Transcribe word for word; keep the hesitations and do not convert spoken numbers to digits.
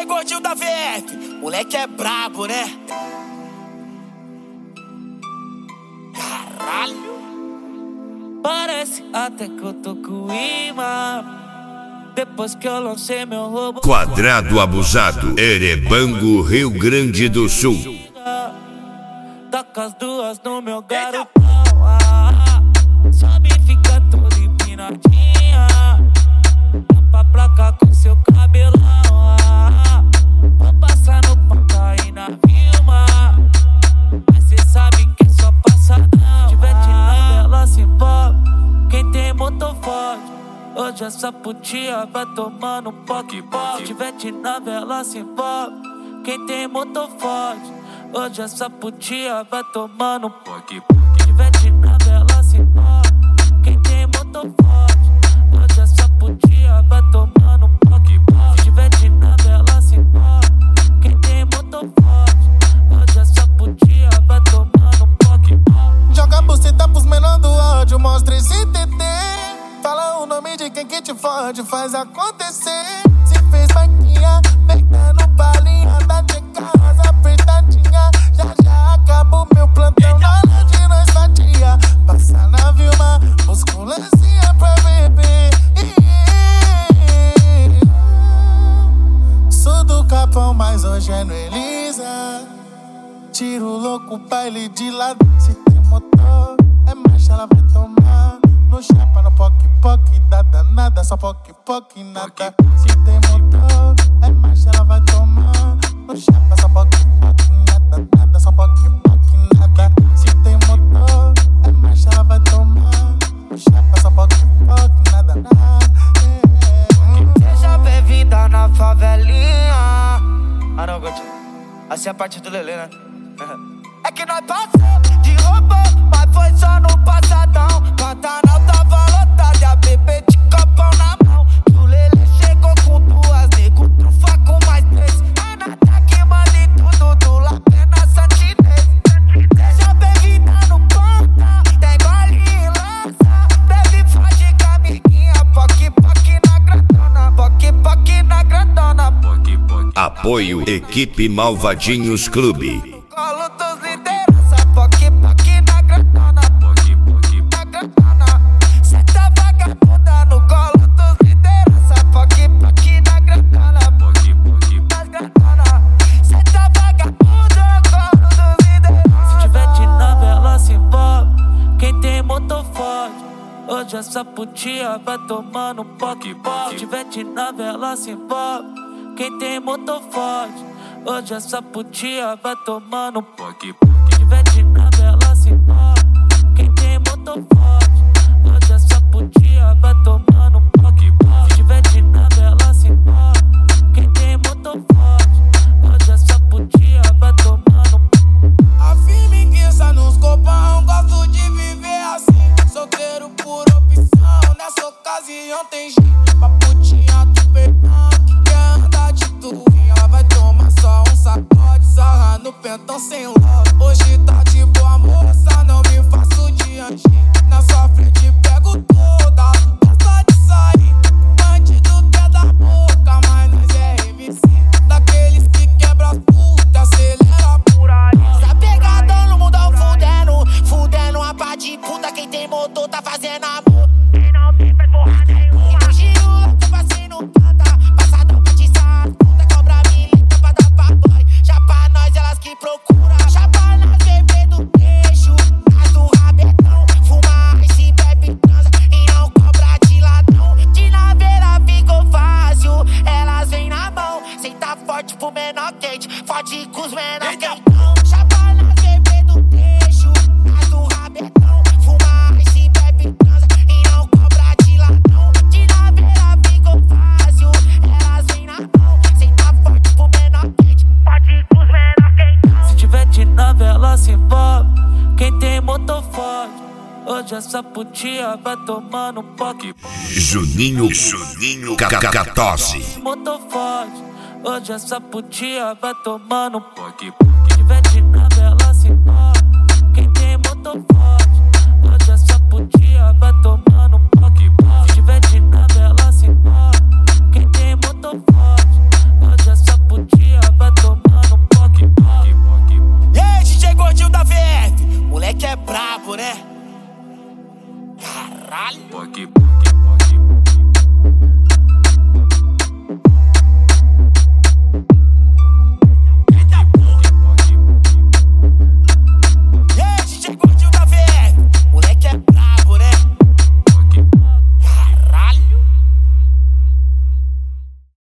aí, gordinho da V F, moleque é brabo, né? Caralho. Parece até que eu tô com imã. Depois que eu lancei meu roubo. Quadrado Abusado, Erebango, Rio Grande do Sul. Taca as duas no meu garotão. Ah, sobe e fica toda empinadinha. Tampa a placa com seu cabelão. Ah, vou passar no ponta aí na Vilma. Mas cê sabe que é só passadão. Se tiver de navela, se envolve. Quem tem motor forte. Hoje essa putinha vai tomando um poque-poque. Se tiver de navela, se envolve. Quem tem motor forte. Hoje essa putinha vai tomando um poque-poque. Se tiver de navela, se envolve. Quem tem motor forte. Hoje essa putinha vai tomando um poque-poque. Se tiver de navela, se envolve. Quem tem motor forte. Hoje essa putinha vai tomando um poque-poque. Joga a buceta pros menor do ódio, mostra esse T T. Fala o nome de quem que te fode, faz acontecer. Se fez maquinha, pegando balinha da Tcheca, rosa apertadinha. Já já acaba o meu plantão, na hora de nós fatia. Passa na Vilma, musculazinha pra beber. Sou do Capão, mas hoje é no Elisa. Tiro louco, baile de lado. Se tem motor, é marcha, ela vai tomar. No chapa, no poque-poque, dá danada, só poque-poque, nada. Se tem motor, é marcha, ela vai tomar. No chapa, só poque-poque, nada, nada, só poque-poque, nada. Se tem motor, é marcha, ela vai tomar. No chapa, só poque-poque, nada, nada. Seja bem-vinda na favelinha. Ah não, Gordinho, assim é a parte do Lelê, né? É que nós passamos de robô, mas foi só no passadão. Pantanal tava lotado e a bebê de copão na mão. E o Lelê chegou com duas, nego trufa com mais três. É nada que manda em tudo do Lapena Santinês. Seja bem-vinda no ponta, tem gole e lança. Baby fode com a amiguinha, poque-poque na grandona. Poque-poque na grandona. Apoio Equipe Malvadinhos Clube. Colo dos liderança, poque-poque na grandona. Poque-poque na grandona. Cê tá vagabunda no colo dos liderança, poque-poque na grandona. Poque-poque na grandona. Cê tá vagabunda no colo dos liderança. Se tiver de navela, se envolve. Quem tem motor forte. Hoje essa putinha vai tomando um poque-poque. Se tiver de navela, se envolve. Quem tem motor forte. Hoje essa putinha vai tomando um poque-poque. Se tiver de navela, se envolve. Quem tem motor forte. Hoje essa putinha vai tomando um poque-poque. Se tiver de navela, se envolve. Quem tem motor forte. Hoje essa putinha vai tomando um. A firmiguiça nos copão, gosto de viver assim. Solteiro por opção, nessa ocasião tem jeito. Pra putinha do perdão, que quer andar de twin. Ela vai tomar só um sacode, sarra no pentão sem love. Hoje tá de boa moça, não me faço de anjinho. Na sua frente pego toda, gosta de sair. Bandido quer da boca, mas nós é M C. Daqueles que quebra as putas, acelera por aí. Tá pegadão no mundão, fudendo, fudendo a pá de puta. Quem tem motor tá fazendo amor. Quem não tem faz porra nenhuma. E no giro louco, passei no planta. Passadão pra te sair, puta cobra milita pra dar pra boy. Já pra nós, elas que procura. Já pra nós, bebê do trecho. As do rabetão, fuma e se bebe, transa. E não cobra de ladrão. De naveira ficou fácil, elas vêm na mão. Senta forte pro menor quente, fode com os menor quentão. Já pra nós, bebê do trecho. As do rabetão, fuma e se bebe, transa. E não cobra de ladrão. De naveira ficou fácil, elas vêm na mão. Senta forte pro menor quente, fode com os menor quentão. Se tiver de navela, se envolve. Quem tem motor forte. Hoje essa putinha vai tomando um poque. Juninho, Juninho Cacatose. Motor forte. Hoje essa putinha vai tomando um poque. Se tiver de navela, se envolve.